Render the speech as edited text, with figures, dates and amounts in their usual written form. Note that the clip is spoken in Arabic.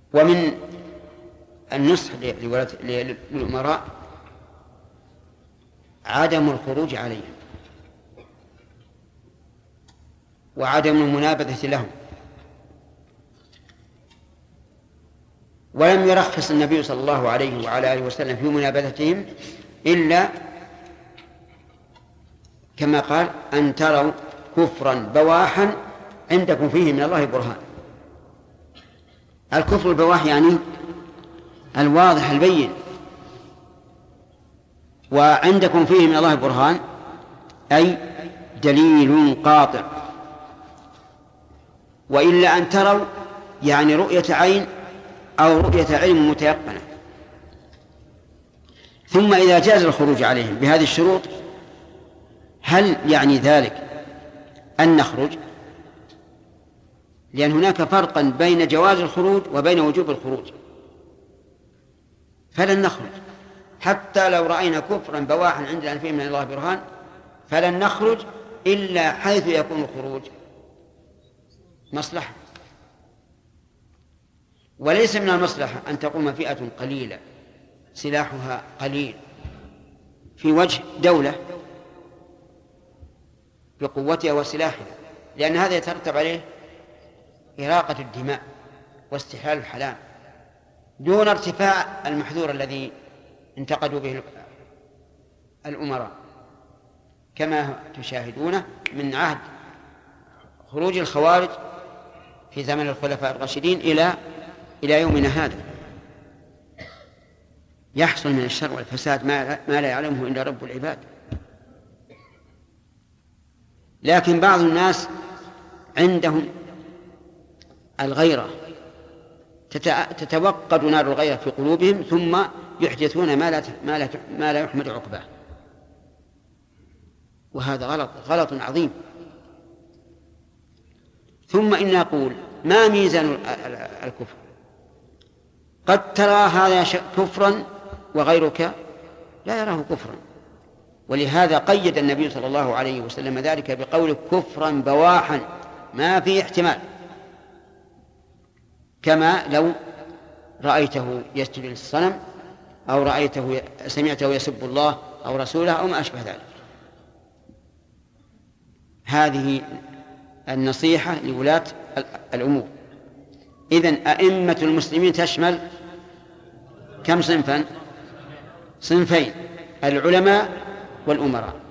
ومن النصح للأمراء عدم الخروج عليهم وعدم المنابذة لهم. ولم يرخص النبي صلى الله عليه وعلى آله وسلم في منابذتهم إلا كما قال: أن تروا كفرا بواحا عندكم فيه من الله برهان. الكفر البواح يعني الواضح البين، وعندكم فيه من الله برهان أي دليل قاطع. وإلا أن تروا يعني رؤية عين أو رؤية علم متيقنة. ثم إذا جاز الخروج عليهم بهذه الشروط، هل يعني ذلك أن نخرج؟ لأن هناك فرقا بين جواز الخروج وبين وجوب الخروج، فلن نخرج حتى لو رأينا كفرا بواحا عندنا فيه من الله برهان، فلن نخرج إلا حيث يكون الخروج مصلحة. وليس من المصلحة أن تقوم فئة قليلة سلاحها قليل في وجه دولة بقوتها وسلاحها، لأن هذا يترتب عليه إراقة الدماء واستحلال الحلال دون ارتفاع المحذور الذي انتقدوا به الأمراء، كما تشاهدونه من عهد خروج الخوارج في زمن الخلفاء الراشدين إلى يومنا هذا. يحصل من الشر والفساد ما لا يعلمه إلا رب العباد. لكن بعض الناس عندهم الغيرة، تتوقد نار الغيرة في قلوبهم، ثم يحدثون ما لا يحمد عقباه، وهذا غلط عظيم. ثم إن نقول: ما ميزان الكفر؟ قد ترى هذا كفرا وغيرك لا يراه كفرا، ولهذا قيد النبي صلى الله عليه وسلم ذلك بقول كفرا بواحا ما فيه احتمال، كما لو رأيته يسجد للصنم أو سمعته يسب الله أو رسوله أو ما أشبه ذلك. هذه النصيحة لولاة الأمور. إذن أئمة المسلمين تشمل كم صنفا؟ صنفين: العلماء والأمراء.